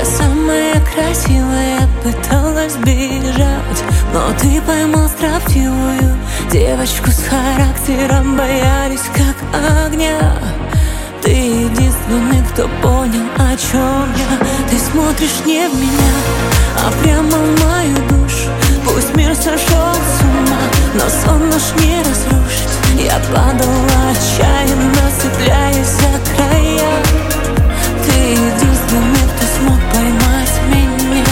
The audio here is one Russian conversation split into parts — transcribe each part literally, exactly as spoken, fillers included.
Я самая красивая, пыталась бежать, но ты поймал строптивую девочку с характером, боялись как огня. Ты единственный, кто понял, о чем я. Ты смотришь не в меня, а прямо в мою душу. Пусть мир сошел с ума, но сон наш не разрушить. Я падала отчаянно, цепляясь за края. Ты единственный, кто смог поймать меня.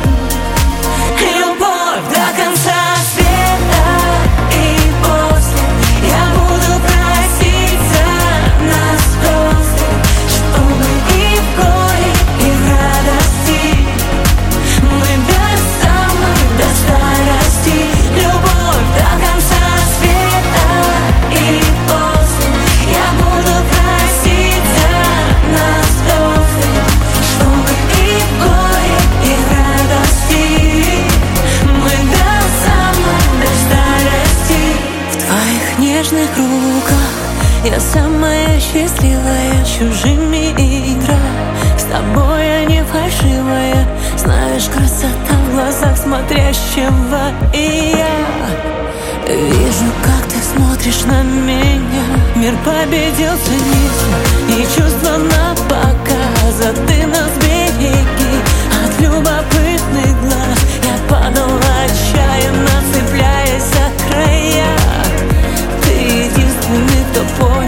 Любовь до конца света, и после я буду просить за нас просто, чтобы и в горе, и в радости мы до самой, до старости. Любовь до конца света, и после я буду просить за нас просто, чтобы и в горе, и в радости мы до самой, до старости. В твоих нежных руках я самая счастливая, чужими игра. С тобой я не фальшивая, знаешь, красота в глазах смотрящего. И я вижу, как ты смотришь на меня. Мир победил цинизм и чувства на показ, а ты нас береги от любопытных глаз. Я падала отчаянно, цепляясь за края. Ты единственный, кто понял,